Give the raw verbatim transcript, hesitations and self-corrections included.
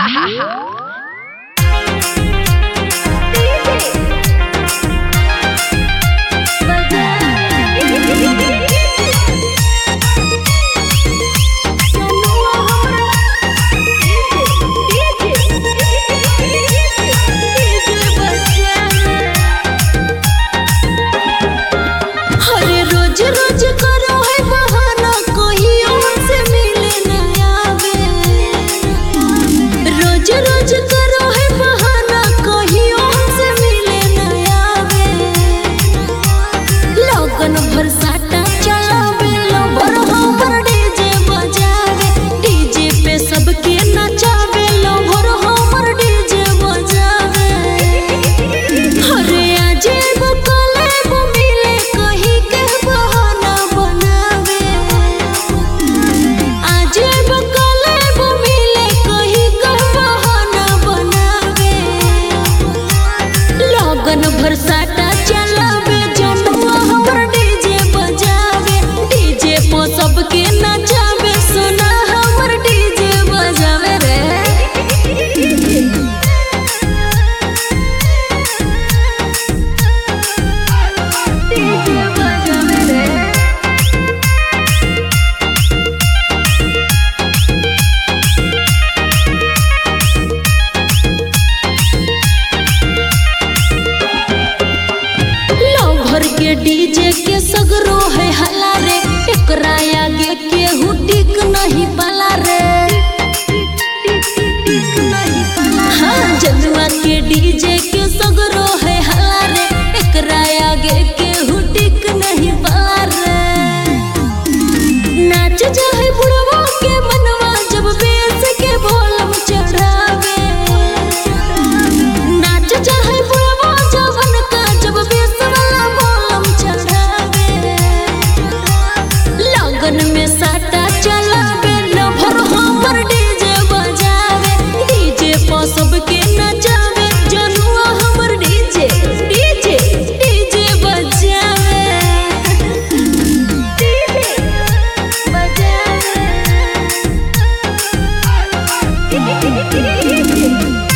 भरसाटा चलावे जनुआ हमर डीजे बजावे, डीजे पो सबके नचावे, सुना हमर डीजे बजावे रे। डीजे बजावे रे। के डीजे के सगरो है हला रे, एकरा आगे केहू टिक नहीं पाला रे। हाँ जनुआ के डीजे के सगरो है हला रे, एकरा आगे केहू टिक नहीं पाला रे। नाच जाए बुढ़वा के मनवा जब बेस के भोलम चढ़ावे, नाच जाए बुढ़वा जवन का जब बेस में साटा चलावे, लभर हमर डीजे बजावे, डीजे पो सबके नचावे, जनुआ हमर डीजे डीजे डीजे बजावे, डीजे बजावे।